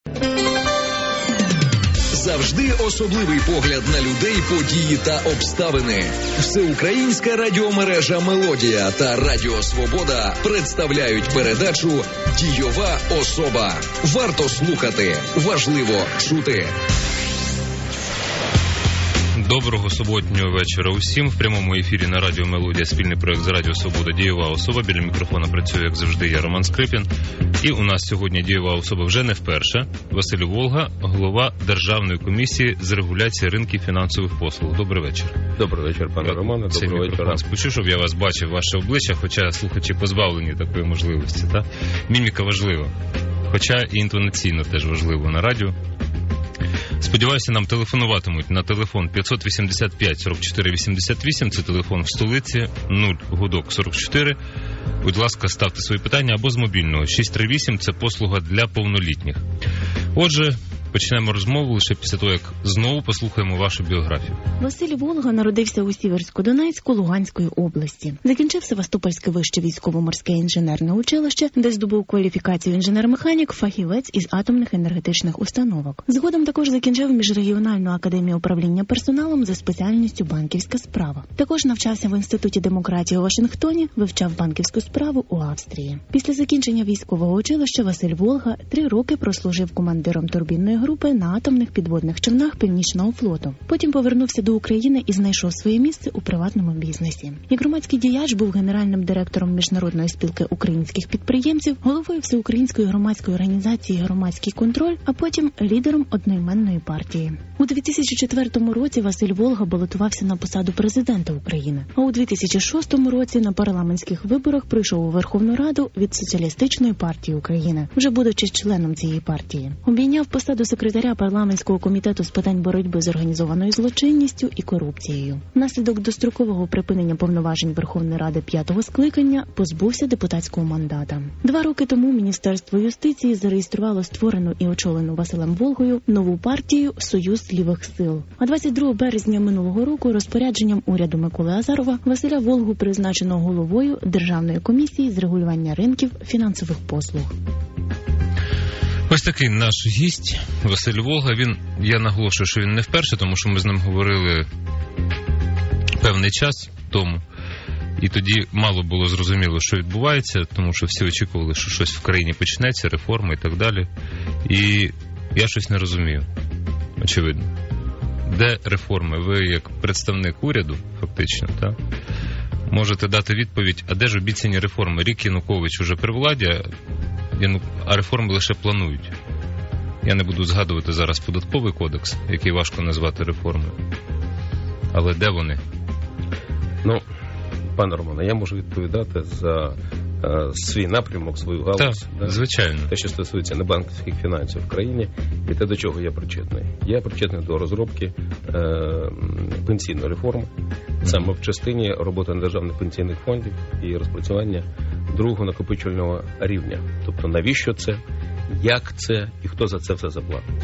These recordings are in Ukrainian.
Завжди особливий погляд на людей, події та обставини. Всеукраїнська радіомережа «Мелодія» та Радіо Свобода представляють передачу «Дійова особа». Варто слухати, важливо чути. Доброго суботнього вечора усім. В прямому ефірі на Радіо Мелодія спільний проект з Радіо Свобода «Дійова особа». Біля мікрофона працює, як завжди, я, Роман Скрипін. І у нас сьогодні дієва особа вже не вперше. Василь Волга, голова Державної комісії з регуляції ринків фінансових послуг. Добрий вечір. Добрий вечір, пане Романе. Добрий вечір. Спочу, щоб я вас бачив, ваше обличчя, хоча слухачі позбавлені такої можливості. Та? Міміка важлива, хоча і інтонаційно теж важливо на радіо. Сподіваюся, нам телефонуватимуть на телефон 585-44-88, це телефон в столиці, 0 гудок 44. Будь ласка, ставте свої питання, або з мобільного 638, це послуга для повнолітніх. Отже, почнемо розмову лише після того, як знову послухаємо вашу біографію. Василь Волга народився у Сіверську-Донецьку Луганської області. Закінчив Севастопольське вище військово-морське інженерне училище, де здобув кваліфікацію інженер-механік, фахівець із атомних енергетичних установок. Згодом також закінчив Міжрегіональну академію управління персоналом за спеціальністю банківська справа. Також навчався в Інституті демократії у Вашингтоні, вивчав банківську справу у Австрії. Після закінчення військового училища Василь Волга 3 роки прослужив командиром турбінної групи на атомних підводних човнах Північного флоту. Потім повернувся до України і знайшов своє місце у приватному бізнесі. Як громадський діяч був генеральним директором Міжнародної спілки українських підприємців, головою Всеукраїнської громадської організації «Громадський контроль», а потім лідером одноіменної партії. У 2004 році Василь Волга балотувався на посаду президента України, а у 2006 році на парламентських виборах прийшов у Верховну Раду від Соціалістичної партії України, вже будучи членом цієї партії. Обійняв посаду секретаря парламентського комітету з питань боротьби з організованою злочинністю і корупцією. Внаслідок дострокового припинення повноважень Верховної Ради 5-го скликання позбувся депутатського мандата. 2 роки тому Міністерство юстиції зареєструвало створену і очолену Василем Волгою нову партію «Союз лівих сил». А 22 березня минулого року розпорядженням уряду Миколи Азарова Василя Волгу призначено головою Державної комісії з регулювання ринків фінансових послуг. Ось такий наш гість Василь Волга. Я наголошую, що він не вперше, тому що ми з ним говорили певний час тому. І тоді мало було зрозуміло, що відбувається, тому що всі очікували, що щось в країні почнеться, реформи і так далі. І я щось не розумію, очевидно. Де реформи? Ви як представник уряду, фактично, так? Можете дати відповідь, а де ж обіцяні реформи? Рік Янукович уже при владі, а реформи лише планують. Я не буду згадувати зараз податковий кодекс, який важко назвати реформою. Але де вони? Пане Романе, я можу відповідати за свій напрямок, свою галузь. Так, звичайно. Те, що стосується небанківських фінансів в країні, і те, до чого я причетний. Я причетний до розробки пенсійної реформи, саме в частині роботи державних пенсійних фондів і розпрацювання другого накопичувального рівня. Тобто, навіщо це, як це і хто за це все заплатить.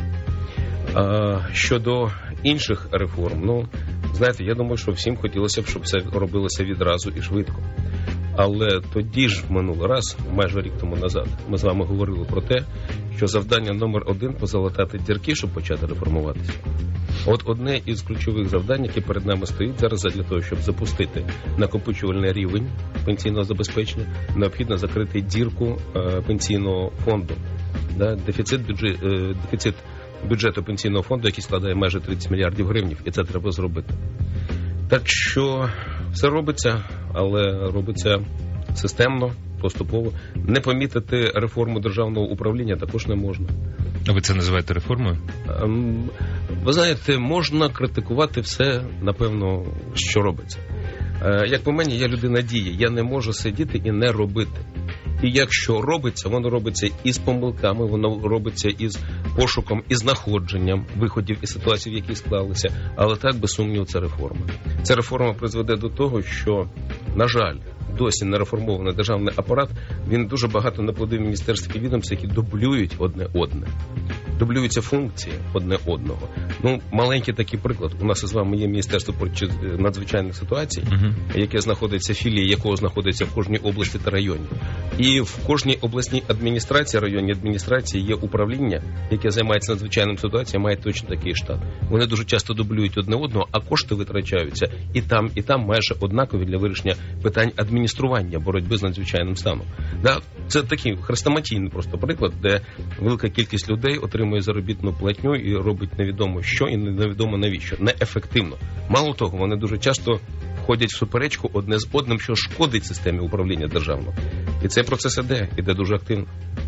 Щодо інших реформ, знаєте, я думаю, що всім хотілося б, щоб все робилося відразу і швидко. Але тоді ж, в минулий раз, майже рік тому назад, ми з вами говорили про те, що завдання номер 1 – позалатати дірки, щоб почати реформуватися. От одне із ключових завдань, яке перед нами стоїть зараз, для того, щоб запустити накопичувальний рівень пенсійного забезпечення, необхідно закрити дірку пенсійного фонду. Дефіцит бюджету пенсійного фонду, який складає майже 30 мільярдів гривень, і це треба зробити. Так що все робиться, але робиться системно, поступово. Не помітити реформу державного управління також не можна. А ви це називаєте реформою? Ви знаєте, можна критикувати все, напевно, що робиться. Як по мені, я людина дії, я не можу сидіти і не робити. І якщо робиться, воно робиться із помилками, воно робиться із пошуком, і знаходженням виходів із ситуацій, які склалися. Але так, без сумніву, це реформа. Ця реформа призведе до того, що, на жаль, досі не реформований державний апарат, він дуже багато наплодив міністерств і відомств, які дублюють одне одне. Дублюються функції одне одного. Маленький такий приклад. У нас із вами є Міністерство надзвичайних ситуацій, яке знаходиться, філії якого знаходиться в кожній області та районі. І в кожній обласній адміністрації, районній адміністрації є управління, яке займається надзвичайними ситуаціями, має точно такий штат. Вони дуже часто дублюють одне одного, а кошти витрачаються і там майже однакові для вирішення питань адміністрування боротьби з надзвичайним станом. Да? Це такий хрестоматійний просто приклад, де велика кількість людей отримує заробітну платню і робить невідомо що і невідомо навіщо. Неефективно. Мало того, вони дуже часто входять в суперечку одне з одним, що шкодить системі управління державного. І цей процес іде дуже активно.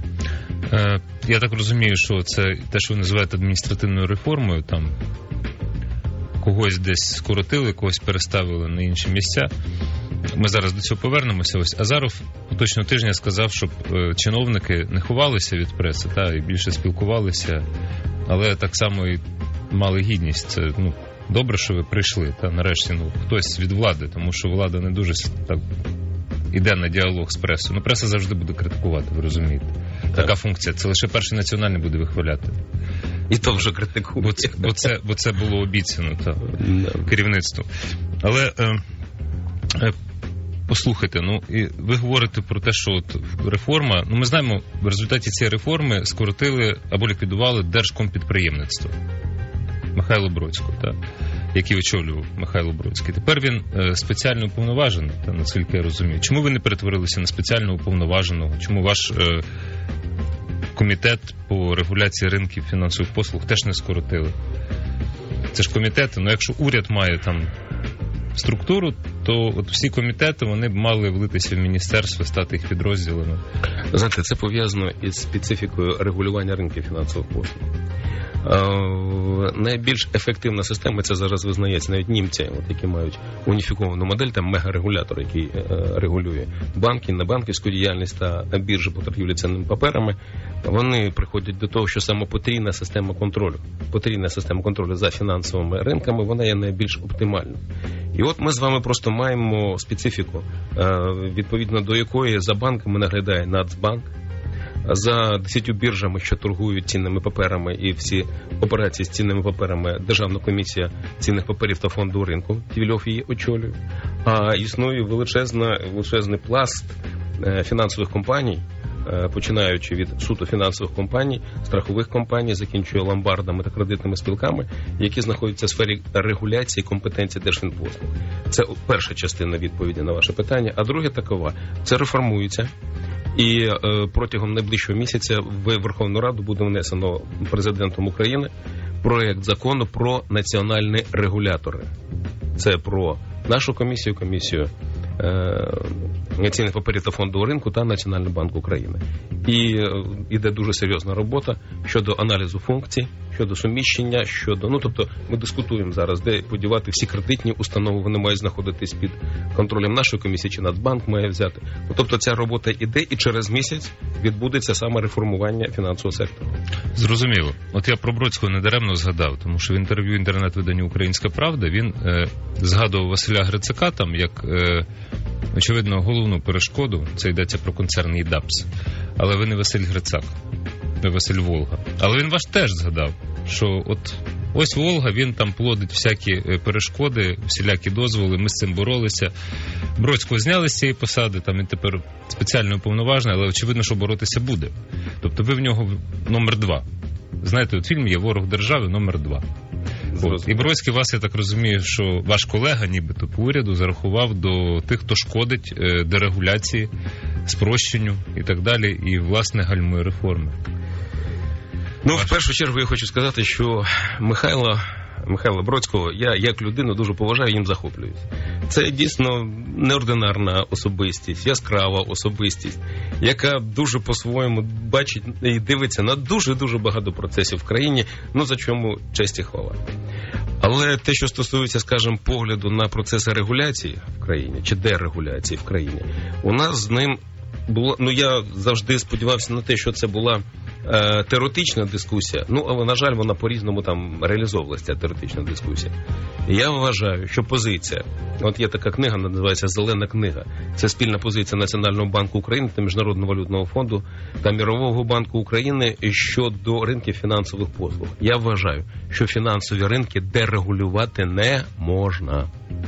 Я так розумію, що це те, що ви називаєте адміністративною реформою, там когось десь скоротили, когось переставили на інші місця. Ми зараз до цього повернемося. Ось Азаров поточного тижня сказав, щоб чиновники не ховалися від преси, і більше спілкувалися, але так само і мали гідність. Це, добре, що ви прийшли, нарешті, хтось від влади, тому що влада не дуже так іде на діалог з пресою. Преса завжди буде критикувати, ви розумієте. Така функція. Це лише Перший національний буде вихваляти. І то вже критикують. Бо це було обіцяно керівництву. Але послухайте, і ви говорите про те, що реформа, ми знаємо, в результаті цієї реформи скоротили або ліквідували Держкомпідприємництво Михайла Бродського, який очолював Михайло Бродський. Тепер він спеціально уповноважений, наскільки я розумію. Чому ви не перетворилися на спеціально уповноваженого? Чому ваш комітет по регуляції ринків фінансових послуг теж не скоротили? Це ж комітети, якщо уряд має структуру, то всі комітети, вони б мали влитися в міністерство, стати їх підрозділами. Знаєте, це пов'язано із специфікою регулювання ринків фінансових послуг. Найбільш ефективна система, це зараз визнається, навіть німці, які мають уніфіковану модель, там мегарегулятор, який регулює банки, небанківську діяльність та біржі по торгівлі цінними паперами, вони приходять до того, що саме потрійна система контролю за фінансовими ринками, вона є найбільш оптимальна. І ми з вами просто маємо специфіку, відповідно до якої за банками наглядає Нацбанк, за 10 біржами, що торгують цінними паперами, і всі операції з цінними паперами Державна комісія цінних паперів та фондового ринку, Твільов її очолює. А існує величезний пласт фінансових компаній, починаючи від суто фінансових компаній, страхових компаній, закінчує ломбардами та кредитними спілками, які знаходяться в сфері регуляції компетенції Держфінпослуг. Це перша частина відповіді на ваше питання. А друга такова – це реформується. І протягом найближчого місяця в Верховну Раду буде внесено президентом України проєкт закону про національні регулятори. Це про нашу комісію цінних паперів та фондового ринку та Національний банк України. І йде дуже серйозна робота щодо аналізу функцій, щодо суміщення, тобто ми дискутуємо зараз, де подівати всі кредитні установи, вони мають знаходитись під контролем нашої комісії, чи Нацбанк має взяти. Тобто ця робота йде, і через місяць відбудеться саме реформування фінансового сектору. Зрозуміло. Я про Бродського недаремно згадав, тому що в інтерв'ю інтернет-виданню «Українська правда» він згадував Василя Грицака як очевидно головну перешкоду, це йдеться про концерн «ЄДАПС». Але ви не Василь Грицак, ви Василь Волга. Але він ваш теж згадав, що ось Волга, він там плодить всякі перешкоди, всілякі дозволи, ми з цим боролися. Бродського зняли з цієї посади, він тепер спеціально уповноважений, але очевидно, що боротися буде. Тобто ви в нього номер 2. Знаєте, у фільмі є «Ворог держави» номер 2. І Бродський вас, я так розумію, що ваш колега, нібито по уряду, зарахував до тих, хто шкодить дерегуляції, спрощенню і так далі, і, власне, гальмує реформи. В першу чергу я хочу сказати, що Михайла Бродського я як людину дуже поважаю, їм захоплююсь. Це дійсно неординарна особистість, яскрава особистість, яка дуже по-своєму бачить і дивиться на дуже-дуже багато процесів в країні, за чому честь і хвала. Але те, що стосується, скажімо, погляду на процеси регуляції в країні, чи дерегуляції в країні, у нас з ним було, я завжди сподівався на те, що це була теоретична дискусія, але, на жаль, вона по-різному реалізовувалася, ця теоретична дискусія. І я вважаю, що позиція, є така книга, називається «Зелена книга», це спільна позиція Національного банку України та Міжнародного валютного фонду та Мирового банку України щодо ринків фінансових послуг. Я вважаю, що фінансові ринки дерегулювати не можна.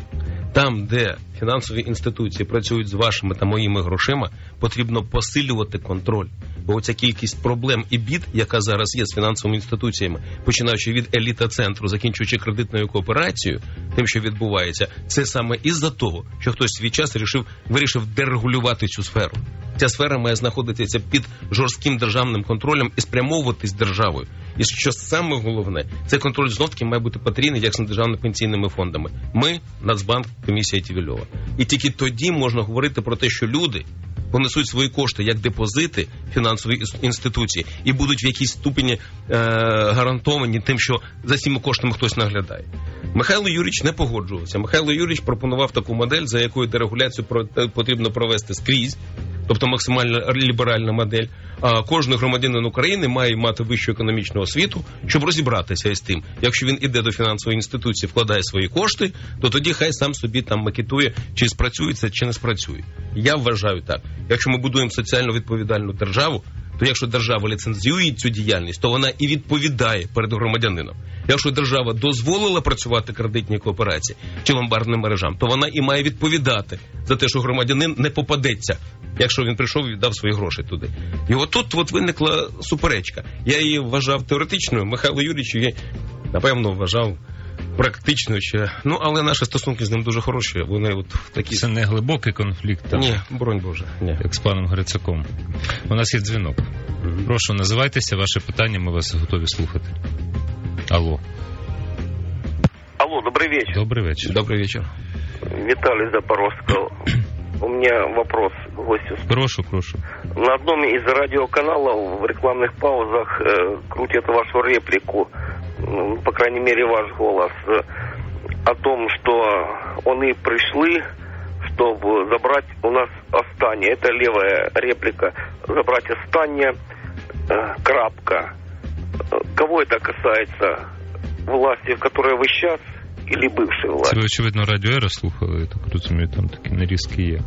Там, де фінансові інституції працюють з вашими та моїми грошима, потрібно посилювати контроль. Бо оця кількість проблем і бід, яка зараз є з фінансовими інституціями, починаючи від еліта-центру, закінчуючи кредитною кооперацією, тим, що відбувається, це саме із-за того, що хтось в свій час вирішив дерегулювати цю сферу. Ця сфера має знаходитися під жорстким державним контролем і спрямовуватись державою. І що саме головне, цей контроль знов-таки має бути потрійний, як з державними пенсійними фондами. Ми, Нацбанк, комісія Тівільова. І тільки тоді можна говорити про те, що люди понесуть свої кошти як депозити фінансової інституції і будуть в якійсь ступені гарантовані тим, що за цими коштами хтось наглядає. Михайло Юрійович не погоджувався. Михайло Юрійович пропонував таку модель, за якою дерегуляцію потрібно провести скрізь, тобто максимально ліберальна модель. А кожен громадянин України має мати вищу економічну освіту, щоб розібратися із тим. Якщо він іде до фінансової інституції, вкладає свої кошти, то тоді хай сам собі там макетує, чи спрацює це, чи не спрацює. Я вважаю так. Якщо ми будуємо соціально відповідальну державу, то якщо держава ліцензує цю діяльність, то вона і відповідає перед громадянином. Якщо держава дозволила працювати кредитній кооперації чи ломбардним мережам, то вона і має відповідати за те, що громадянин не попадеться, якщо він прийшов і віддав свої гроші туди. І отут виникла суперечка. Я її вважав теоретичною, Михайло Юрійович її, напевно, вважав практично ще. Ну, але наші стосунки з ним дуже хороші. Вони от такі... Це не глибокий конфлікт, так? Ні, боронь Боже. Ні. Як з паном Грицаком. У нас є дзвінок. Прошу, називайтеся, ваше питання, ми вас готові слухати. Алло. Алло, добрый вечер. Добрый вечер. Добрый вечер. Виталий Запорожского. У меня вопрос к гостю. Прошу. На одном из радиоканалов в рекламных паузах крутят вашу реплику, по крайней мере ваш голос, о том, что они пришли, чтобы забрать у нас остання. Это левая реплика. Забрать остання, крапка. Кого это касается? Власти, в которой вы сейчас, или бывшей власти? Це ви, очевидно, Радіо Ера слухали, я так розумію, там такі нарізки є.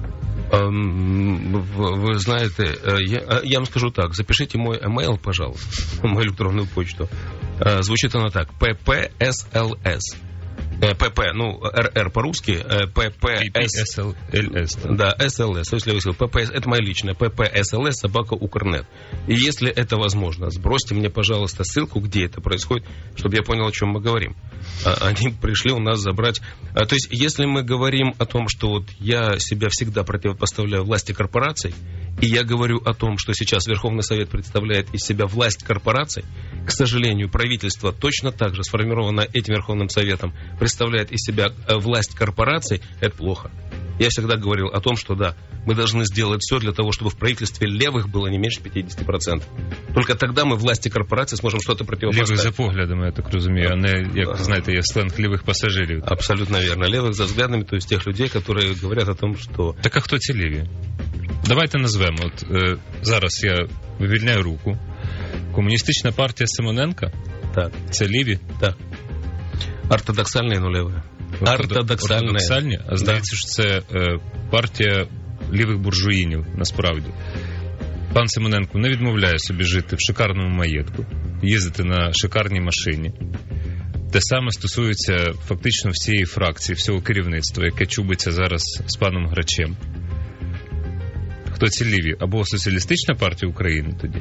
Ви знаєте, я вам скажу так, запишите мой емейл, пожалуйста, мою електронную почту. Звучит оно так, PPSLS. ПП, ну, РР по-русски, ППСЛС. Да, СЛС, если вы сказали, ПП, это моя личная, ППСЛС, собака Укрнет. И если это возможно, сбросьте мне, пожалуйста, ссылку, где это происходит, чтобы я понял, о чем мы говорим. Они пришли у нас забрать... То есть, если мы говорим о том, что вот я себя всегда противопоставляю власти корпораций, и я говорю о том, что сейчас Верховный Совет представляет из себя власть корпораций, к сожалению, правительство точно так же, сформированное этим Верховным Советом, представляет из себя власть корпораций, это плохо. Я всегда говорил о том, что да, мы должны сделать все для того, чтобы в правительстве левых было не меньше 50%. Только тогда мы власти корпораций сможем что-то противопоставить. Левих за поглядами, я так розумію, а не, як знаєте, є сленг лівих пасажирів. Абсолютно верно. Левых за взглядами, то есть тех людей, которые говорят о том, что... Так а хто ці ліві? Давайте назвемо. От зараз я вивільняю руку. Комуністична партія Симоненка? Так. Це ліві? Так. Ортодоксальні, ну леві. Ортодоксальні? А здається, що це партія лівих буржуїнів, насправді. Пан Симоненко не відмовляє собі жити в шикарному маєтку, їздити на шикарній машині. Те саме стосується фактично всієї фракції, всього керівництва, яке чубиться зараз з паном Грачем. Хто ці ліві? Або Соціалістична партія України тоді,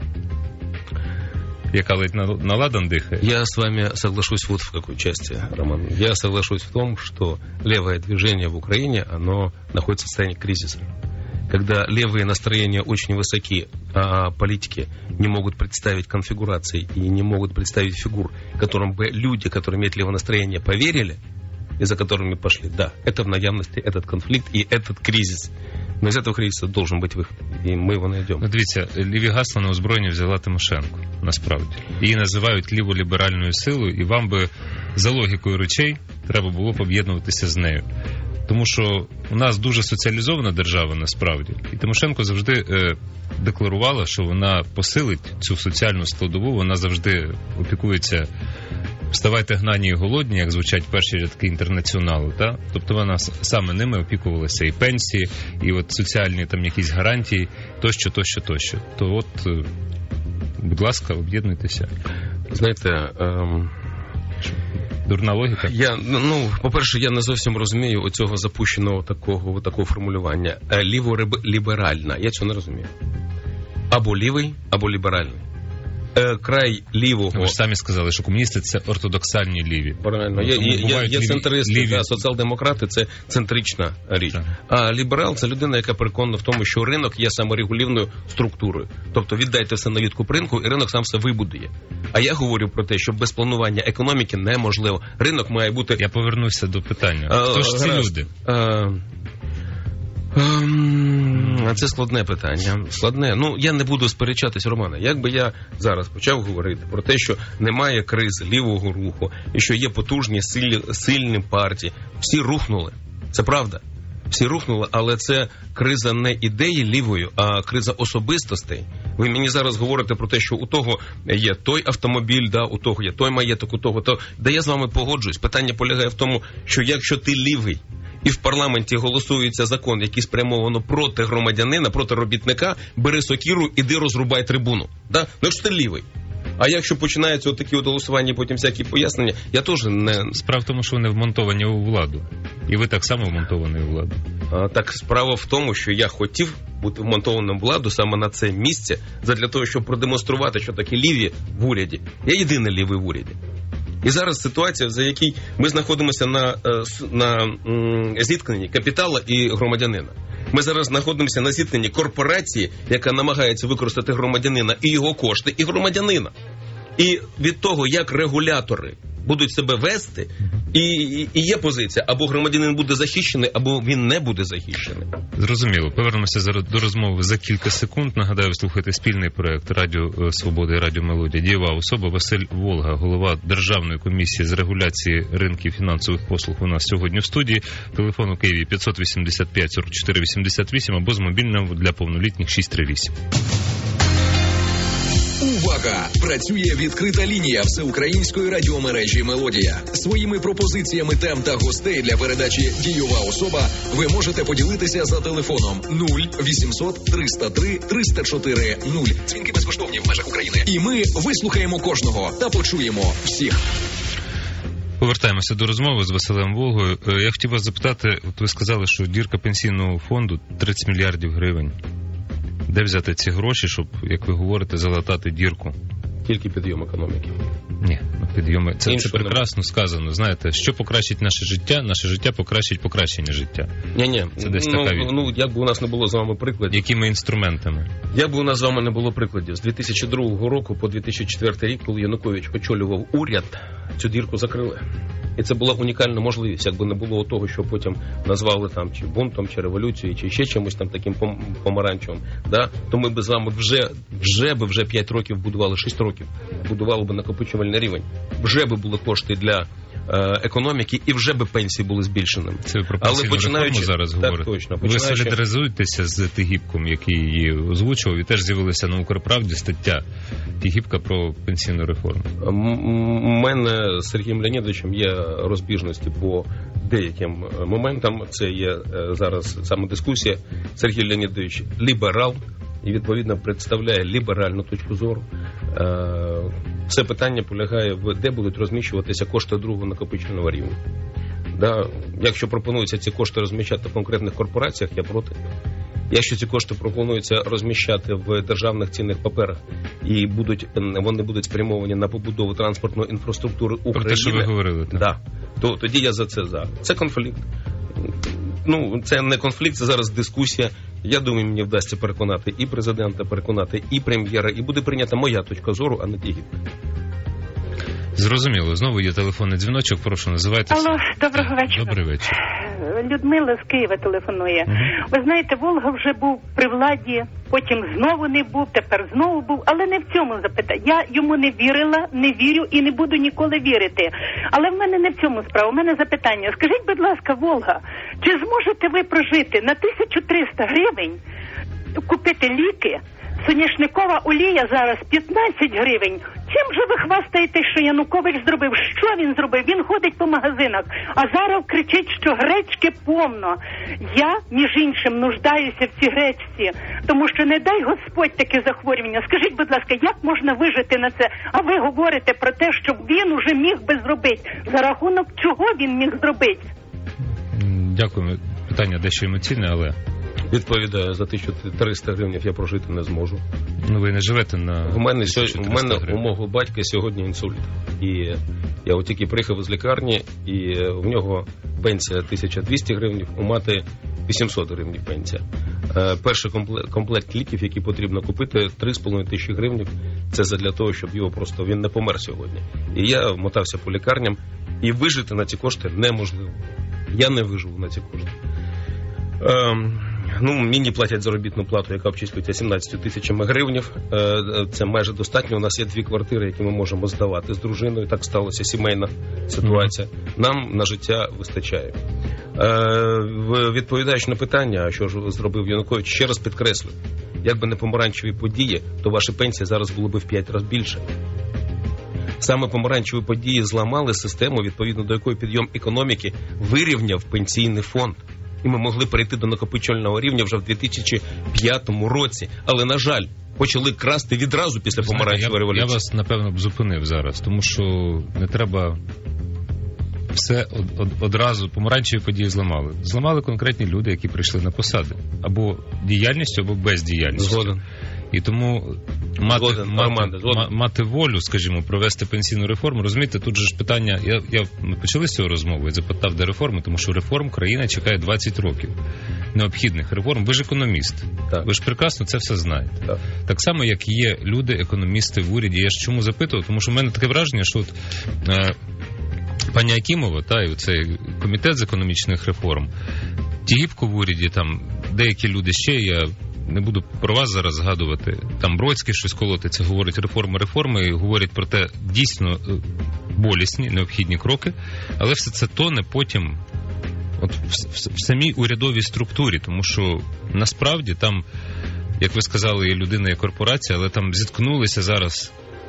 яка ледь на ладан дыхает. Я с вами соглашусь вот в какой части, Роман. Я соглашусь в том, что левое движение в Украине, оно находится в состоянии кризиса. Когда левые настроения очень высоки, а политики не могут представить конфигурации и не могут представить фигур, которым бы люди, которые имеют левое настроение, поверили, и за которыми пошли. Да, это в наявности, этот конфликт и этот кризис. Но из этого кризису должен бути вихід, і ми його знайдемо. Ну, дивіться, ліві гасла на озброєння взяла Тимошенко, насправді. Її називають ліволіберальною силою, і вам би за логікою речей треба було б об'єднуватися з нею. Тому що у нас дуже соціалізована держава, насправді. І Тимошенко завжди декларувала, що вона посилить цю соціальну складову, вона завжди опікується «Вставайте гнані і голодні», як звучать перші рядки Інтернаціоналу, та? Тобто вона саме ними опікувалася і пенсії, і от соціальні там якісь гарантії, тощо. То от, будь ласка, об'єднуйтеся. Знаєте, Дурна логіка? По-перше, я не зовсім розумію оцього запущеного такого формулювання. Лівориберальна. Я цього не розумію. Або лівий, або ліберальний. Край лівого... Ви ж самі сказали, що комуністи – це ортодоксальні ліві. Правильно. Є центристи, да, соціал-демократи – це центрична річ. Так. А ліберал – це людина, яка переконана в тому, що ринок є саморегулівною структурою. Тобто віддайте все на відкуп ринку, і ринок сам все вибудує. А я говорю про те, що без планування економіки неможливо. Ринок має бути... Я повернуся до питання. Хто ж ці люди? Це складне питання. Складне. Я не буду сперечатись, Романе. Якби я зараз почав говорити про те, що немає кризи лівого руху, і що є потужні, сильні партії, всі рухнули. Це правда. Всі рухнули, але це криза не ідеї лівої, а криза особистостей. Ви мені зараз говорите про те, що у того є той автомобіль, да, у того є той маєток, у того то. Да я з вами погоджуюсь. Питання полягає в тому, що якщо ти лівий, і в парламенті голосується закон, який спрямовано проти громадянина, проти робітника, бери сокиру, іди розрубай трибуну. Да? Якщо ти лівий. А якщо починаються отакі голосування і потім всякі пояснення, я теж не... Справа в тому, що вони вмонтовані у владу. І ви так само вмонтовані у владу. Так справа в тому, що я хотів бути вмонтованим в владу саме на це місце, задля того, щоб продемонструвати, що такі ліві в уряді. Я єдиний лівий в уряді. І зараз ситуація, за якій ми знаходимося на зіткненні капітала і громадянина. Ми зараз знаходимося на зіткненні корпорації, яка намагається використати громадянина і його кошти, і громадянина. І від того, як регулятори будуть себе вести, і є позиція, або громадянин буде захищений, або він не буде захищений. Зрозуміло. Повернемося зараз до розмови за кілька секунд. Нагадаю, ви слухаєте спільний проект Радіо Свобода і Радіо Мелодія. Дієва особа Василь Волга, голова Державної комісії з регуляції ринків фінансових послуг у нас сьогодні в студії. Телефон у Києві 585 44 88 або з мобільним для повнолітніх 638. Увага! Працює відкрита лінія всеукраїнської радіомережі «Мелодія». Своїми пропозиціями тем та гостей для передачі «Дієва особа» ви можете поділитися за телефоном 0800 303 304 0. Дзвінки безкоштовні в межах України. І ми вислухаємо кожного та почуємо всіх. Повертаємося до розмови з Василем Волгою. Я хотів вас запитати, от ви сказали, що дірка пенсійного фонду 30 мільярдів гривень. Де взяти ці гроші, щоб, як ви говорите, залатати дірку? Тільки підйом економіки. Ні, підйоми. Це прекрасно сказано. Знаєте, що покращить наше життя покращить покращення життя. Ні. Це десь така відповідь. Як би у нас не було з вами прикладів. Якими інструментами? Як би у нас з вами не було прикладів. З 2002 року по 2004 рік, коли Янукович очолював уряд, цю дірку закрили. І це була унікальна можливість, якби не було того, що потім назвали там чи бунтом, чи революцією, чи ще чимось там таким помаранчевим. Да? То ми б з вами вже 5 років будували, 6 років, будували б накопичувальний рівень. Вже би були кошти для економіки і вже би пенсії були збільшеними. Це ви про пенсійну реформу зараз говорите? Точно. Ви солідаризуєтеся з Тігіпком, який її озвучував, і теж з'явилася на Укрправді стаття Тігіпка про пенсійну реформу. У мене з Сергієм Леонідовичем є розбіжності по деяким моментам. Це є зараз саме дискусія. Сергій Леонідович ліберал і, відповідно, представляє ліберальну точку зору. Все питання полягає в де будуть розміщуватися кошти другого накопичувального рівня. Да, якщо пропонується ці кошти розміщати в конкретних корпораціях, я проти. Якщо ці кошти пропонується розміщати в державних цінних паперах і вони будуть спрямовані на побудову транспортної інфраструктури України, про те, що ви говорили, так? Да, то тоді я за це за. Це конфлікт. Це не конфлікт, це зараз дискусія. Я думаю, мені вдасться переконати і президента, переконати і прем'єра, і буде прийнята моя точка зору, а не Тігіпка. Зрозуміло. Знову є телефонний дзвіночок. Прошу, називайтеся. Алло, доброго вечора. Добрий вечір. Людмила з Києва телефонує. Ви знаєте, Волга вже був при владі, потім знову не був, тепер знову був, але не в цьому запитання. Я йому не вірила, не вірю і не буду ніколи вірити. Але в мене не в цьому справа. У мене запитання. Скажіть, будь ласка, Волга, чи зможете ви прожити на 1300 гривень, купити ліки, Соняшникова олія зараз 15 гривень. Чим же ви хвастаєте, що Янукович зробив? Що він зробив? Він ходить по магазинах, а зараз кричить, що гречки повно. Я, між іншим, нуждаюся в цій гречці, тому що не дай Господь таке захворювання. Скажіть, будь ласка, як можна вижити на це? А ви говорите про те, що він уже міг би зробити. За рахунок чого він міг зробити? Дякую. Питання дещо емоційне, але... Відповідаю, за 1300 гривень я прожити не зможу. Ну, ви не живете на... У мене у мого батька сьогодні інсульт. І я от тільки приїхав з лікарні, і в нього пенсія 1200 гривень, у мати 800 гривень пенсія. Перший комплект ліків, який потрібно купити, 3500 гривень. Це задля того, щоб його просто... Він не помер сьогодні. І я мотався по лікарням, і вижити на ці кошти неможливо. Я не виживу на ці кошти. Мені платять заробітну плату, яка обчислюється 17 тисячами гривень. Це майже достатньо. У нас є 2 квартири, які ми можемо здавати з дружиною. Так сталося, сімейна ситуація. Нам на життя вистачає. Відповідаючи на питання, що ж зробив Янукович, ще раз підкреслю. Якби не помаранчеві події, то ваші пенсії зараз було б в 5 разів більше. Саме помаранчеві події зламали систему, відповідно до якої підйом економіки вирівняв пенсійний фонд. І ми могли перейти до накопичувального рівня вже в 2005 році. Але, на жаль, почали красти відразу після помаранчевої революції. Я вас, напевно, б зупинив зараз, тому що не треба все одразу. Помаранчеві події зламали. Зламали конкретні люди, які прийшли на посади. Або діяльністю, або бездіяльністю. Згоден. І тому мати волю, скажімо, провести пенсійну реформу. Розумієте, тут же ж питання, ми почали з цього розмови і запитав, де реформи, тому що реформ країна чекає 20 років. Необхідних реформ. Ви ж економіст. Так. Ви ж прекрасно це все знаєте. Так. Так само, як є люди, економісти в уряді. Я ж чому запитував? Тому що в мене таке враження, що от пані Акімова, і цей комітет з економічних реформ, Тігіпко в уряді, там деякі люди ще, я не буду про вас зараз згадувати, там Бродський щось колотиться, говорить реформи, і говорять про те, дійсно болісні, необхідні кроки, але все це тоне потім в самій урядовій структурі, тому що насправді там, як ви сказали, є людина і корпорація, але там зіткнулися зараз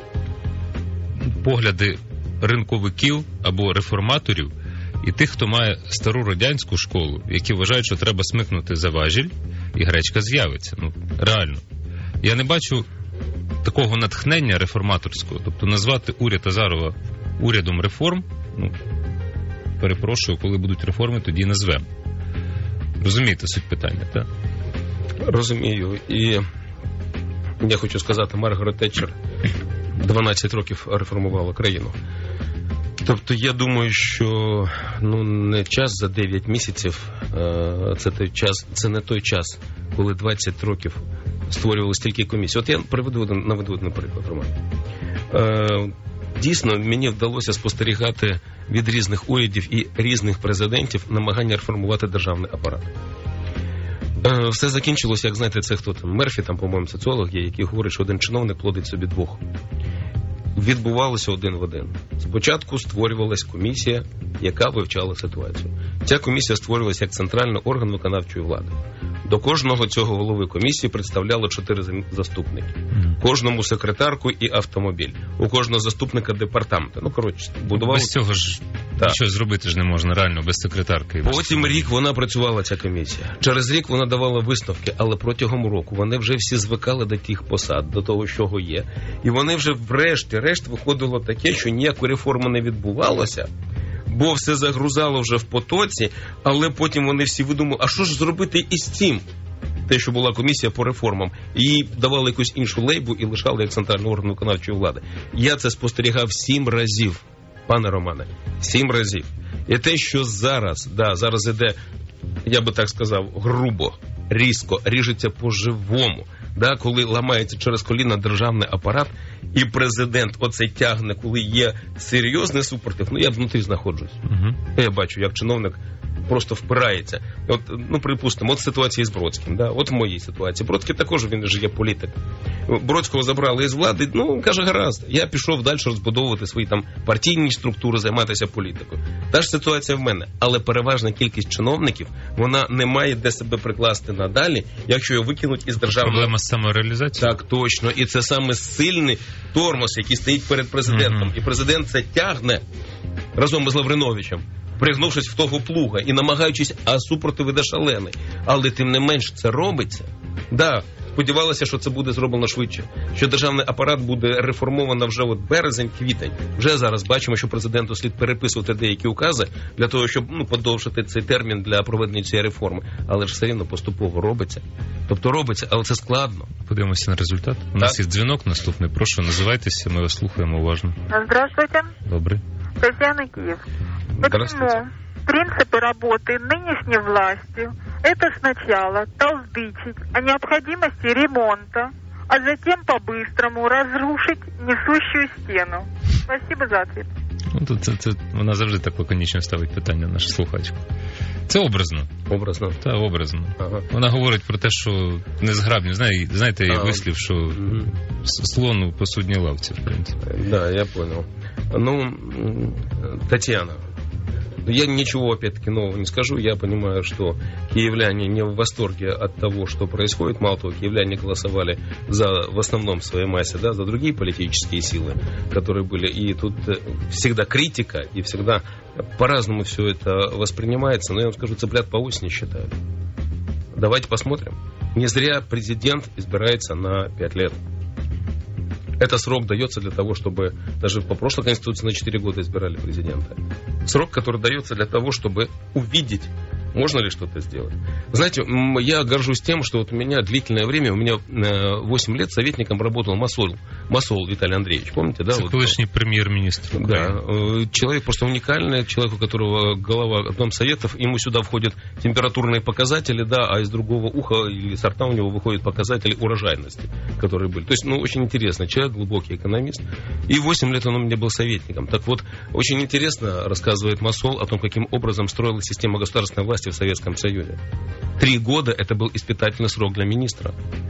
погляди ринковиків або реформаторів і тих, хто має стару радянську школу, які вважають, що треба смикнути за важіль, і гречка з'явиться. Реально. Я не бачу такого натхнення реформаторського. Тобто назвати уряд Азарова урядом реформ, перепрошую, коли будуть реформи, тоді назвемо. Розумієте суть питання, так? Розумію. І я хочу сказати, Маргарет Тетчер 12 років реформувала країну. Тобто я думаю, що не час за 9 місяців, це не той час, коли 20 років створювали стільки комісій. От я наведу один приклад, Роман. Дійсно, мені вдалося спостерігати від різних урядів і різних президентів намагання реформувати державний апарат. Все закінчилося, як знаєте, це хто там? Мерфі, там, по-моєму, соціолог є, який говорить, що один чиновник плодить собі 2. Відбувалося один в один. Спочатку створювалася комісія, яка вивчала ситуацію. Ця комісія створювалася як центральний орган виконавчої влади. До кожного цього голови комісії представляло 4 заступники. Кожному секретарку і автомобіль. У кожного заступника департаменту. Будували... Без цього ж нічого зробити ж не можна, реально, без секретарки. Потім рік вона працювала, ця комісія. Через рік вона давала висновки, але протягом року вони вже всі звикали до тих посад, до того, що є. І вони вже врешті-решт виходило таке, що ніякої реформи не відбувалося, бо все загрузало вже в потоці, але потім вони всі видумали, а що ж зробити із цим? Те, що була комісія по реформам, їй давали якусь іншу лейбу і лишали як центральний орган виконавчої влади. Я це спостерігав 7 разів, пане Романе, 7 разів. І те, що зараз іде, я би так сказав, грубо, різко, ріжеться по-живому, коли ламається через коліна державний апарат, і президент оце тягне, коли є серйозний супротив, я внутрі знаходжусь. Я бачу, як чиновник просто впирається. От, ну, припустимо, от ситуація з Бродським, да? От в моїй ситуації. Бродський також, він же є політик. Бродського забрали із влади, ну, каже, гаразд, я пішов далі розбудовувати свої там партійні структури, займатися політикою. Та ж ситуація в мене, але переважна кількість чиновників, вона не має де себе прикласти надалі, якщо його викинуть із державного... Проблема з самореалізацією? Так, точно. І це саме сильний тормоз, який стоїть перед президентом. І президент це тягне разом із Лавриновичем, пригнувшись в того плуга і намагаючись, а супротив іде шалений. Але тим не менш це робиться. Да, сподівалося, що це буде зроблено швидше, що державний апарат буде реформовано вже от березень-квітень. Вже зараз бачимо, що президенту слід переписувати деякі укази для того, щоб подовжити цей термін для проведення цієї реформи. Але ж все рівно поступово робиться. Тобто робиться, але це складно. Подивимося на результат. У нас є дзвінок наступний. Прошу, називайтеся, ми вас слухаємо уважно. Здравствуйте. Добрый. Татьяна, Киев. Почему принципы работы нынешней власти — это сначала толдычить о необходимости ремонта, а затем по-быстрому разрушить несущую стену? Спасибо за ответ. Ну, це вона завжди так лаконічно ставить питання, наша слухачка. Це образно. Образно? Так, образно. Ага. Вона говорить про те, що незграбні. Знаєте, є вислів, що слон у посудній лавці, в принципі. Да, я понял. Ну, Татьяна, я ничего, опять-таки, нового не скажу. Я понимаю, что киевляне не в восторге от того, что происходит. Мало того, киевляне голосовали за, в основном в своей массе, да, за другие политические силы, которые были. И тут всегда критика, и всегда по-разному все это воспринимается. Но я вам скажу, цыплят по осени считают. Давайте посмотрим. Не зря президент избирается на 5 лет. Это срок дается для того, чтобы... Даже по прошлой Конституции на 4 года избирали президента. Срок, который дается для того, чтобы увидеть, можно ли что-то сделать. Знаете, я горжусь тем, что вот у меня длительное время, у меня 8 лет советником работал Масол Виталий Андреевич. Помните, да? Это колишний премьер-министр. Да. Человек просто уникальный, человек, у которого голова Дом-советов, ему сюда входят температурные показатели, да, а из другого уха или сорта у него выходят показатели урожайности, которые были. То есть, ну, очень интересный человек, глубокий экономист. И 8 лет он у меня был советником. Так вот, очень интересно рассказывает Масол о том, каким образом строилась система государственной власти в Советском Союзе. 3 года это был испытательный срок для министра.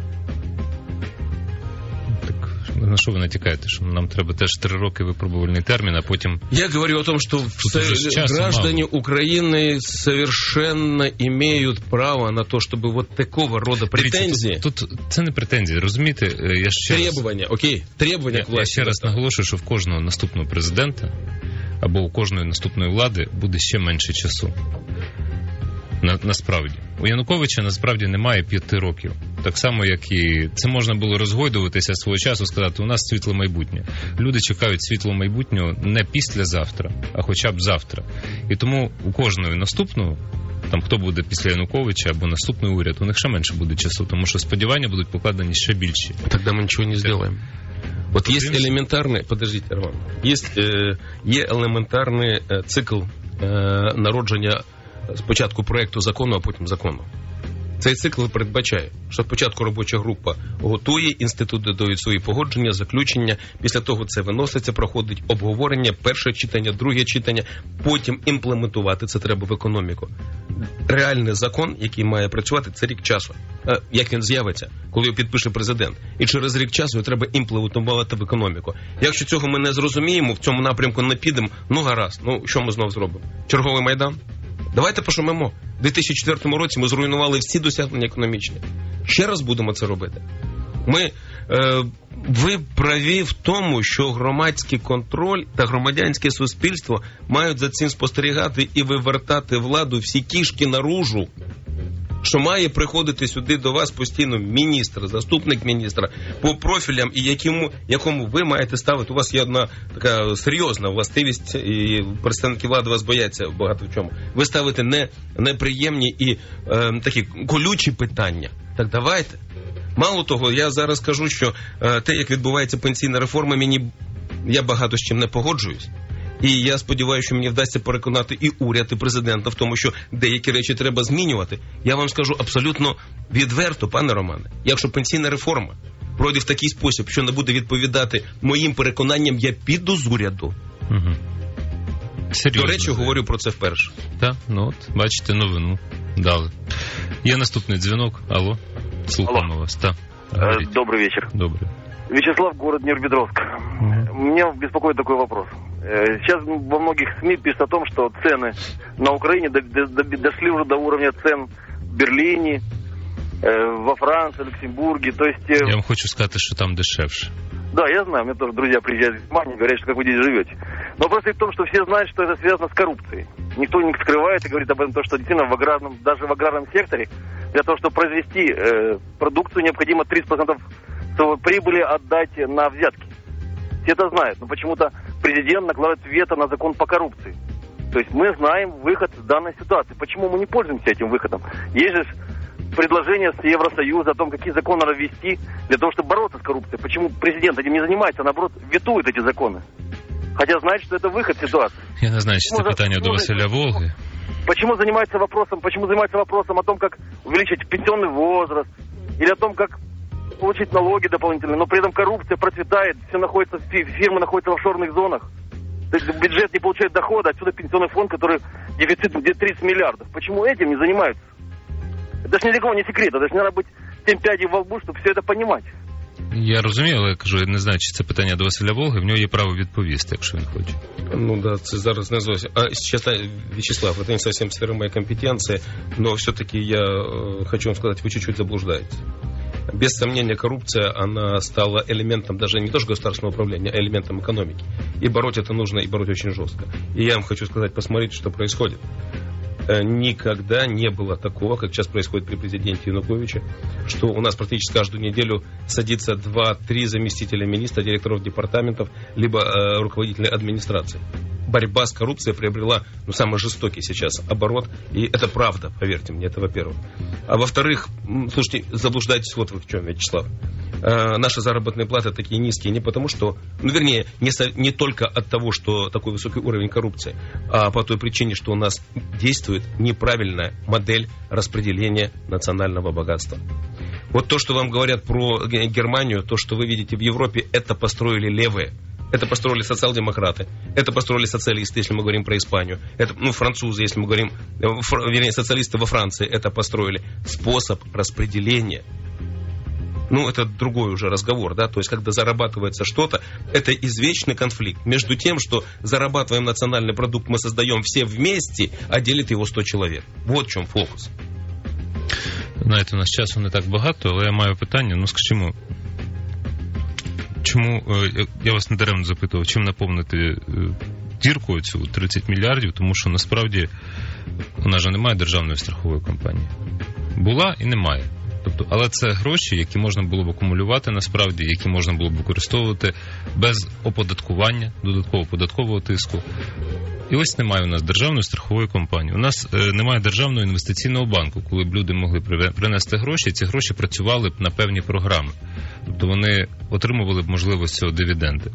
Так, на що ви натякаєте? Що нам треба теж 3 роки випробувальний термін, а потім... Я говорю о том, что граждане Украины совершенно имеют право на то, чтобы вот такого рода претензии... Тут це не претензії, розумієте? Я ще требування, окей, требування к власті. Я ще раз наголошую, що в кожного наступного президента або у кожної наступної влади буде ще менше часу. Насправді. У Януковича насправді немає 5 років. Так само, як і це можна було розгойдуватися свого часу, сказати, у нас світле майбутнє. Люди чекають світлого майбутнього не післязавтра, а хоча б завтра. І тому у кожної наступного, там хто буде після Януковича або наступний уряд, у них ще менше буде часу, тому що сподівання будуть покладені ще більші. Тоді ми нічого не зробимо. Вот есть элементарный, подождите, Роман, есть елементарний цикл народження спочатку проєкту закону, а потім закону. Цей цикл передбачає, що спочатку робоча група готує, інститути дають свої погодження, заключення, після того це виноситься, проходить обговорення, перше читання, друге читання, потім імплементувати це треба в економіку. Реальний закон, який має працювати, це рік часу. Як він з'явиться, коли його підпише президент. І через рік часу його треба імплементувати в економіку. Якщо цього ми не зрозуміємо, в цьому напрямку не підемо, ну гаразд, ну що ми знов зробимо? Черговий Майдан? Давайте пошумимо. У 2004 році ми зруйнували всі досягнення економічні. Ще раз будемо це робити. Ви праві в тому, що громадський контроль та громадянське суспільство мають за цим спостерігати і вивертати владу всі кішки наружу. Що має приходити сюди до вас постійно міністр, заступник міністра, по профілям, і якому ви маєте ставити. У вас є одна така серйозна властивість, і представники влади вас бояться багато в чому. Ви ставите неприємні і такі колючі питання. Так давайте. Мало того, я зараз кажу, що те, як відбувається пенсійна реформа, я багато з чим не погоджуюсь. І я сподіваюся, що мені вдасться переконати і уряд, і президента в тому, що деякі речі треба змінювати. Я вам скажу абсолютно відверто, пане Романе, якщо пенсійна реформа пройде в такий спосіб, що не буде відповідати моїм переконанням, я піду з уряду. Серйозно. До речі, говорю про це вперше. Так, ну от, бачите, новину дали. Є наступний дзвінок. Алло, слухаємо вас. Так. Добрый вечер. Добрый. Вячеслав, город Нижнепетровск. Меня беспокоит такой вопрос. Сейчас во многих СМИ пишут о том, что цены на Украине дошли уже до уровня цен в Берлине, во Франции, Люксембурге. То есть... Я вам хочу сказать, что там дешевше. Да, я знаю, у меня тоже друзья приезжают из Германии, говорят, что как вы здесь живете. Но вопрос в том, что все знают, что это связано с коррупцией. Никто не скрывает и говорит об этом, то, что действительно даже в аграрном секторе для того, чтобы произвести продукцию, необходимо 30% прибыли отдать на взятки. Все это знают, но почему-то президент накладывает вето на закон по коррупции. То есть мы знаем выход из данной ситуации. Почему мы не пользуемся этим выходом? Есть же предложение с Евросоюза о том, какие законы надо ввести для того, чтобы бороться с коррупцией. Почему президент этим не занимается, а наоборот ветует эти законы? Хотя знает, что это выход из ситуации. Я не знаю, чи це питання до Василя Волги. Почему занимается вопросом о том, как увеличить пенсионный возраст, или о том, как получить налоги дополнительные, но при этом коррупция процветает, фирмы находятся в офшорных зонах. То есть бюджет не получает дохода, отсюда пенсионный фонд, который дефицит где 30 миллиардов. Почему этим не занимаются? Это же ни для кого не секрет, это же не надо быть 7 пядей во лбу, чтобы все это понимать. Я розумію, але я кажу, я не знаю, чи це питання до Василя Волги, в нього є право відповісти, якщо він хоче. Ну да, це зараз не зовсім. А сейчас, Вячеслав, это не совсем сфера моей компетенции, но все-таки я хочу вам сказать, вы чуть-чуть заблуждаетесь. Без сомнения, коррупция, она стала элементом даже не то что государственного управления, а элементом экономики. И бороть это нужно, и бороть очень жестко. И я вам хочу сказать, посмотрите, что происходит. Никогда не было такого, как сейчас происходит при президенте Януковиче, что у нас практически каждую неделю садится 2-3 заместителя министра, директоров департаментов, либо руководителей администрации. Борьба с коррупцией приобрела самый жестокий сейчас оборот, и это правда, поверьте мне, это во-первых. А во-вторых, слушайте, заблуждаетесь вот вы в чем, Вячеслав. Наши заработные платы такие низкие не потому, что, не только от того, что такой высокий уровень коррупции, а по той причине, что у нас действует неправильная модель распределения национального богатства. Вот то, что вам говорят про Германию, то, что вы видите в Европе, это построили левые. Это построили социал-демократы, это построили социалисты, если мы говорим про Испанию, это, французы, если мы говорим, социалисты во Франции это построили. Способ распределения. Это другой уже разговор, да, то есть, когда зарабатывается что-то, это извечный конфликт между тем, что зарабатываем национальный продукт, мы создаем все вместе, а делит его 100 человек. Вот в чем фокус. Знаєте, у нас часу не так багато, але я маю питання, скажімо, чому, я вас недаремно запитував, чим наповнити дірку цю 30 мільярдів, тому що насправді у нас же немає державної страхової компанії. Була і немає. Тобто, але це гроші, які можна було б акумулювати насправді, які можна було б використовувати без оподаткування, додаткового податкового тиску. І ось немає у нас державної страхової компанії. У нас немає державного інвестиційного банку, коли б люди могли принести гроші, і ці гроші працювали б на певні програми. Тобто вони отримували б можливість цього дивіденди.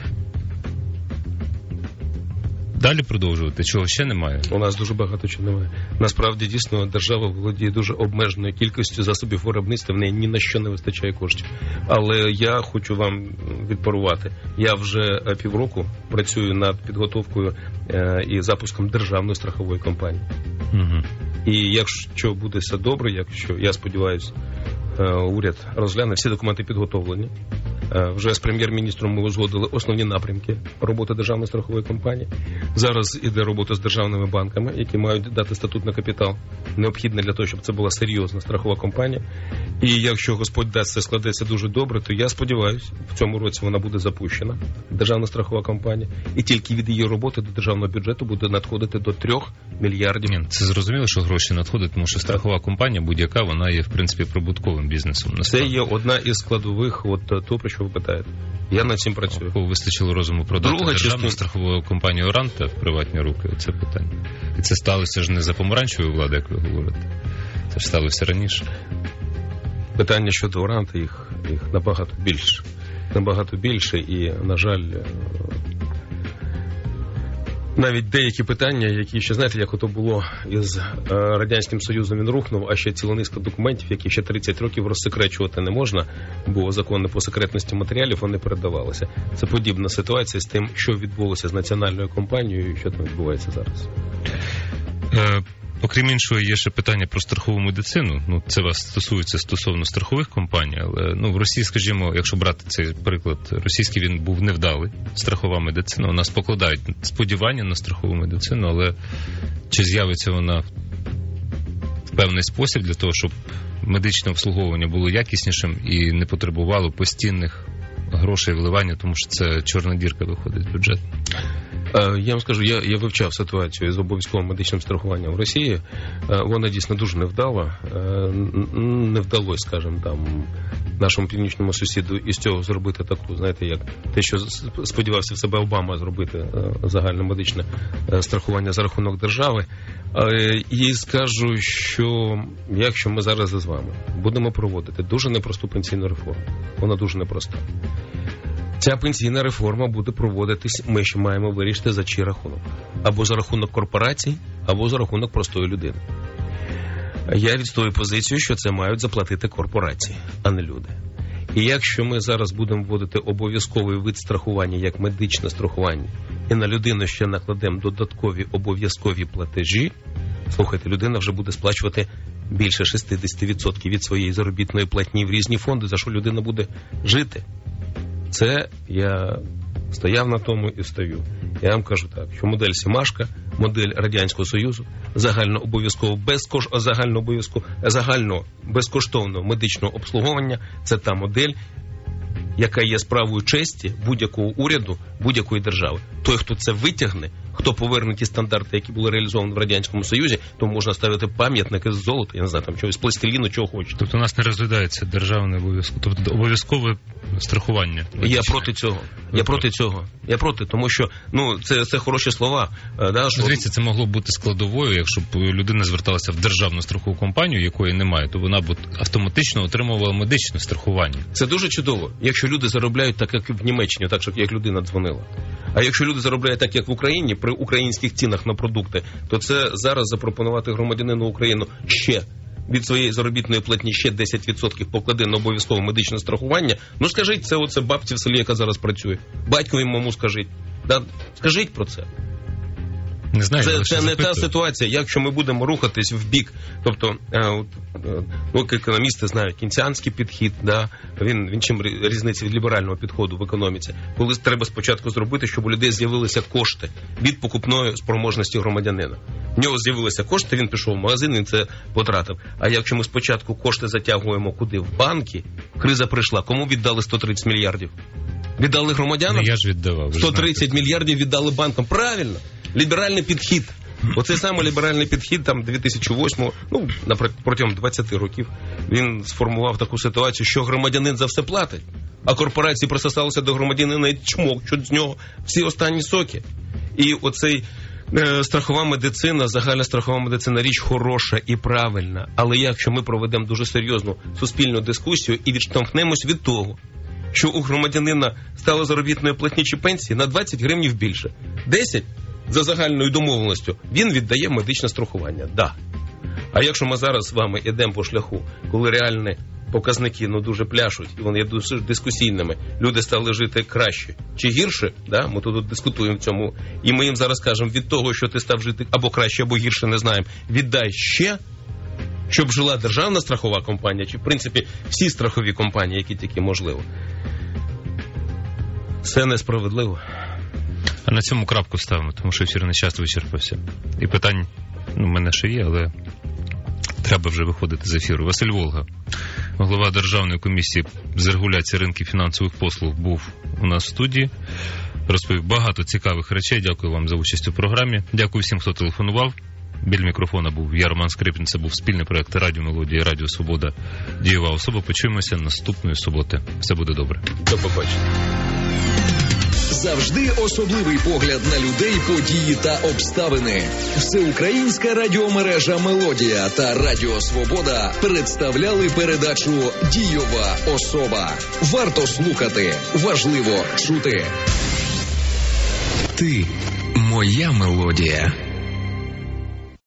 Далі продовжувати, чого ще немає? У нас дуже багато чого немає. Насправді, дійсно, держава володіє дуже обмеженою кількістю засобів виробництва, в неї ні на що не вистачає коштів. Але я хочу вам відпарувати. Я вже півроку працюю над підготовкою і запуском державної страхової компанії. Угу. І якщо буде все добре, якщо, я сподіваюся, уряд розгляне, всі документи підготовлені. Вже з прем'єр-міністром ми узгодили основні напрямки роботи державної страхової компанії. Зараз іде робота з державними банками, які мають дати статут на капітал, необхідний для того, щоб це була серйозна страхова компанія. І якщо Господь дасть, це складеться дуже добре, то я сподіваюся, в цьому році вона буде запущена, державна страхова компанія, і тільки від її роботи до державного бюджету буде надходити до 3 мільярдів. Ні, це зрозуміло, що гроші надходять, тому що страхова компанія будь-яка, вона є, в принципі, прибутковим бізнесом. Насправді. Це є одна із складових, то, про що ви питаєте. Я над цим працюю. Вистачило розуму продати державну страхову компанію «Оранта» в приватні руки, оце питання. І це сталося ж не за помаранчевої влади, як ви говорите. Це ж сталося раніше. Питання щодо «Оранта», їх набагато більше. Набагато більше і, на жаль, навіть деякі питання, які ще, знаєте, як ото було із Радянським Союзом, він рухнув, а ще ціла низка документів, які ще 30 років розсекречувати не можна, бо закони по секретності матеріалів, вони передавалися. Це подібна ситуація з тим, що відбулося з національною компанією і що там відбувається зараз. Окрім іншого, є ще питання про страхову медицину. Ну, це вас стосується стосовно страхових компаній, але в Росії, скажімо, якщо брати цей приклад, російський він був невдалий, страхова медицина. У нас покладають сподівання на страхову медицину, але чи з'явиться вона в певний спосіб для того, щоб медичне обслуговування було якіснішим і не потребувало постійних грошей вливання, тому що це чорна дірка виходить в бюджет? Я вам скажу, я вивчав ситуацію з обов'язковим медичним страхуванням в Росії. Вона дійсно дуже невдала. Не вдалося, скажімо, там нашому північному сусіду із цього зробити таку, знаєте, як те, що сподівався в себе Обама зробити загальне медичне страхування за рахунок держави. І скажу, що якщо ми зараз з вами будемо проводити дуже непросту пенсійну реформу, вона дуже непроста. Ця пенсійна реформа буде проводитись, ми ще маємо вирішити за чий рахунок. Або за рахунок корпорацій, або за рахунок простої людини. Я відстою позицію, що це мають заплатити корпорації, а не люди. І якщо ми зараз будемо вводити обов'язковий вид страхування, як медичне страхування, і на людину ще накладемо додаткові обов'язкові платежі, слухайте, людина вже буде сплачувати більше 60% від своєї заробітної платні в різні фонди, за що людина буде жити. Це я стояв на тому і стою. Я вам кажу так, що модель Сімашка, модель Радянського Союзу, загально безкоштовного медичного обслуговування – це та модель, яка є справою честі будь-якого уряду, будь-якої держави. Той, хто це витягне, хто поверне ті стандарти, які були реалізовані в Радянському Союзі, то можна ставити пам'ятники з золота, я не знаю, там чогось, пластиліну, чого хочете. Тобто у нас не розглядається державне обов'язково, тобто обов'язкове страхування. Я проти цього. Я проти, тому що, це хороші слова. Да, що... Дивіться, це могло бути складовою, якщо б людина зверталася в державну страхову компанію, якої немає, то вона б автоматично отримувала медичне страхування. Це дуже чудово, якщо люди заробляють так, як в Німеччині, так, як людина дзвонила. А якщо люди заробляють так, як в Україні, при українських цінах на продукти, то це зараз запропонувати громадянину України ще від своєї заробітної платні ще 10% поклади на обов'язкове медичне страхування. Скажіть, це оце бабці в селі, яка зараз працює. Батькові маму скажіть. Да? Скажіть про це. Не знаю, це не та ситуація, якщо ми будемо рухатись в бік, тобто, економісти знають кінціанський підхід, да? Він чим різниця від ліберального підходу в економіці, коли треба спочатку зробити, щоб у людей з'явилися кошти від покупної спроможності громадянина. В нього з'явилися кошти, він пішов в магазин, він це потратив. А якщо ми спочатку кошти затягуємо куди? В банки, криза прийшла, кому віддали 130 мільярдів? Віддали громадянам? Я ж віддавав. 130 мільярдів віддали банкам. Правильно. Ліберальний підхід. Оцей саме ліберальний підхід, там 2008-го, протягом 20 років, він сформував таку ситуацію, що громадянин за все платить, а корпорації присосалися до громадянина і чмокчуть з нього всі останні соки. І оцей страхова медицина, загальна страхова медицина, річ хороша і правильна, але якщо ми проведемо дуже серйозну суспільну дискусію і відштовхнемось від того, що у громадянина стало заробітної платні чи пенсії на 20 гривнів більше, 10 за загальною домовленістю, він віддає медичне страхування. Да. А якщо ми зараз з вами йдемо по шляху, коли реальні показники дуже пляшуть, і вони є дуже дискусійними, люди стали жити краще чи гірше, да? Ми тут дискутуємо в цьому, і ми їм зараз кажемо, від того, що ти став жити або краще, або гірше, не знаємо, віддай ще, щоб жила державна страхова компанія, чи в принципі всі страхові компанії, які тільки можливо. Це несправедливо. А на цьому крапку ставимо, тому що ефірний час вичерпався. І питань в мене ще є, але треба вже виходити з ефіру. Василь Волга, голова Державної комісії з регуляції ринків фінансових послуг, був у нас в студії. Розповів багато цікавих речей. Дякую вам за участь у програмі. Дякую всім, хто телефонував. Біля мікрофона був я, Роман Скрипін. Це був спільний проект Радіо Мелодія і Радіо Свобода. Дієва особа. Почуємося наступної суботи. Все буде добре. До побачення. Завжди особливий погляд на людей, події та обставини. Всеукраїнська радіомережа «Мелодія» та Радіо Свобода представляли передачу «Дієва особа». Варто слухати, важливо чути. Ти – моя Моя мелодія.